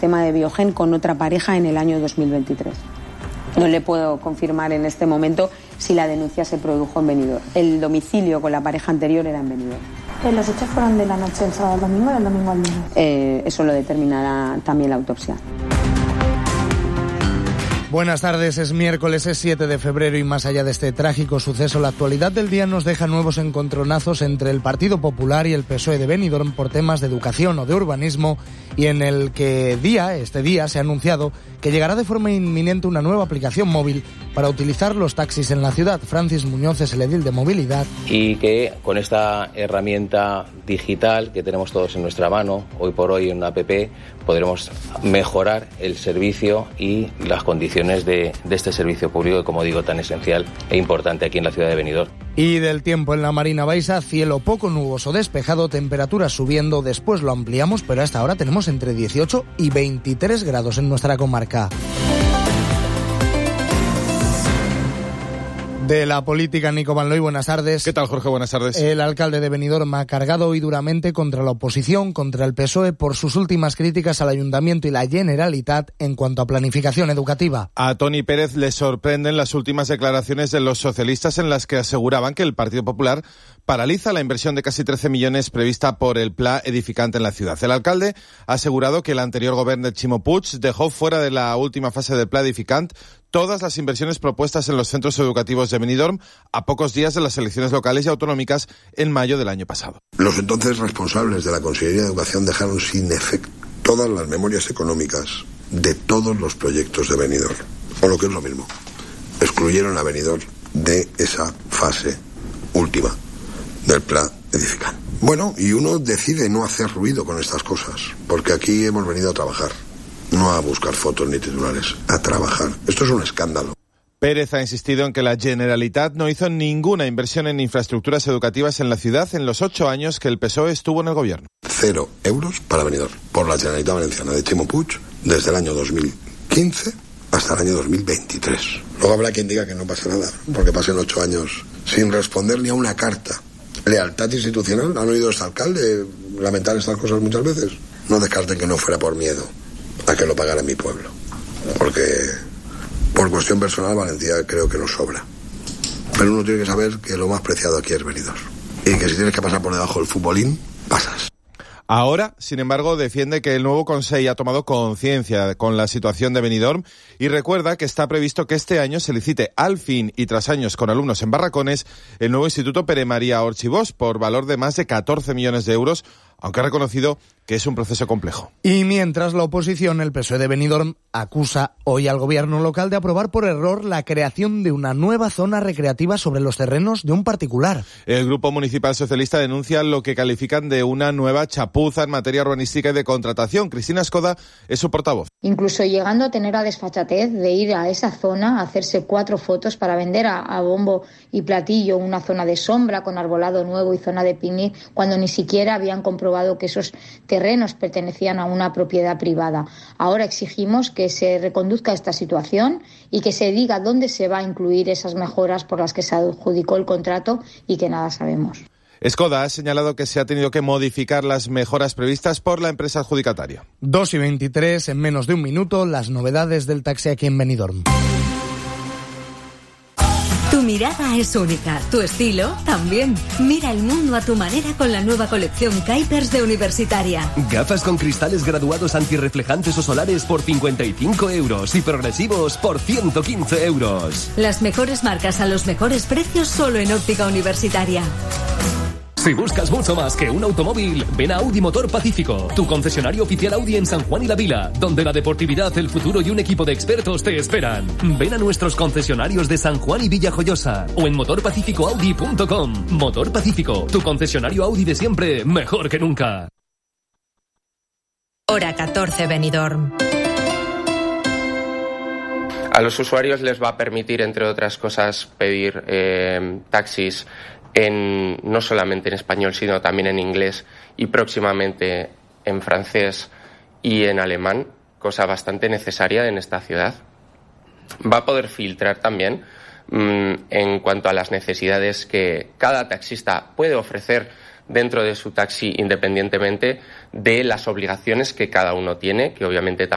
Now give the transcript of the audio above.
sistema de Biogen con otra pareja en el año 2023. No le puedo confirmar en este momento si la denuncia se produjo en Benidorm. El domicilio con la pareja anterior era en Benidorm. ¿Los hechos fueron de la noche del sábado al domingo o del domingo al lunes? Eso lo determinará también la autopsia. Buenas tardes, es miércoles, es 7 de febrero y más allá de este trágico suceso, la actualidad del día nos deja nuevos encontronazos entre el Partido Popular y el PSOE de Benidorm por temas de educación o de urbanismo, y en el que este día se ha anunciado que llegará de forma inminente una nueva aplicación móvil para utilizar los taxis en la ciudad. Francis Muñoz es el edil de movilidad. Y que con esta herramienta digital que tenemos todos en nuestra mano, hoy por hoy en una app, podremos mejorar el servicio y las condiciones de este servicio público, que, como digo, tan esencial e importante aquí en la ciudad de Benidorm. Y del tiempo en la Marina Baixa, cielo poco nuboso despejado, temperaturas subiendo, después lo ampliamos, pero hasta ahora tenemos entre 18 y 23 grados en nuestra comarca. De la política, Nico Van Looy, buenas tardes. ¿Qué tal, Jorge? Buenas tardes. El alcalde de Benidorm ha cargado hoy duramente contra la oposición, contra el PSOE, por sus últimas críticas al Ayuntamiento y la Generalitat en cuanto a planificación educativa. A Toni Pérez le sorprenden las últimas declaraciones de los socialistas en las que aseguraban que el Partido Popular paraliza la inversión de casi 13 millones prevista por el Pla Edificante en la ciudad. El alcalde ha asegurado que el anterior gobierno de Ximo Puig dejó fuera de la última fase del Pla Edificante todas las inversiones propuestas en los centros educativos de Benidorm a pocos días de las elecciones locales y autonómicas en mayo del año pasado. Los entonces responsables de la Consellería de Educación dejaron sin efecto todas las memorias económicas de todos los proyectos de Benidorm, o lo que es lo mismo, excluyeron a Benidorm de esa fase última del Pla Edificante. Bueno, y uno decide no hacer ruido con estas cosas, porque aquí hemos venido a trabajar. No a buscar fotos ni titulares, a trabajar. Esto es un escándalo. Pérez ha insistido en que la Generalitat no hizo ninguna inversión en infraestructuras educativas en la ciudad en los 8 años que el PSOE estuvo en el gobierno. 0 euros para Benidorm por la Generalitat Valenciana de Ximo Puig desde el año 2015 hasta el año 2023. Luego habrá quien diga que no pasa nada, porque pasen 8 años sin responder ni a una carta. Lealtad institucional. ¿Han oído a este alcalde lamentar estas cosas muchas veces? No descarten que no fuera por miedo a que lo pagara mi pueblo, porque por cuestión personal valentía creo que nos sobra, pero uno tiene que saber que lo más preciado aquí es Benidorm, y que si tienes que pasar por debajo del futbolín, pasas. Ahora, sin embargo, defiende que el nuevo Consell ha tomado conciencia con la situación de Benidorm y recuerda que está previsto que este año se licite al fin y tras años con alumnos en barracones el nuevo Instituto Pere María Orchibós por valor de más de 14 millones de euros, aunque ha reconocido que es un proceso complejo. Y mientras la oposición, el PSOE de Benidorm, acusa hoy al gobierno local de aprobar por error la creación de una nueva zona recreativa sobre los terrenos de un particular. El Grupo Municipal Socialista denuncia lo que califican de una nueva chapuza en materia urbanística y de contratación. Cristina Escoda es su portavoz. Incluso llegando a tener la desfachatez de ir a esa zona a hacerse 4 fotos para vender a bombo y platillo una zona de sombra con arbolado nuevo y zona de picnic, cuando ni siquiera habían comprobado que esos terrenos pertenecían a una propiedad privada. Ahora exigimos que se reconduzca esta situación y que se diga dónde se va a incluir esas mejoras por las que se adjudicó el contrato y que nada sabemos. Escoda ha señalado que se ha tenido que modificar las mejoras previstas por la empresa adjudicataria. 2:23, en menos de un minuto, las novedades del taxi aquí en Benidorm. Tu mirada es única, tu estilo también. Mira el mundo a tu manera con la nueva colección Kuipers de Universitaria. Gafas con cristales graduados antirreflejantes o solares por 55 euros y progresivos por 115 euros. Las mejores marcas a los mejores precios solo en Óptica Universitaria. Si buscas mucho más que un automóvil, ven a Audi Motor Pacífico, tu concesionario oficial Audi en San Juan y La Vila, donde la deportividad, el futuro y un equipo de expertos te esperan. Ven a nuestros concesionarios de San Juan y Villajoyosa o en motorpacificoaudi.com. Motor Pacífico, tu concesionario Audi de siempre, mejor que nunca. Hora 14 Benidorm. A los usuarios les va a permitir, entre otras cosas, pedir taxis no solamente en español, sino también en inglés y próximamente en francés y en alemán, cosa bastante necesaria en esta ciudad. Va a poder filtrar también en cuanto a las necesidades que cada taxista puede ofrecer dentro de su taxi, independientemente de las obligaciones que cada uno tiene, que obviamente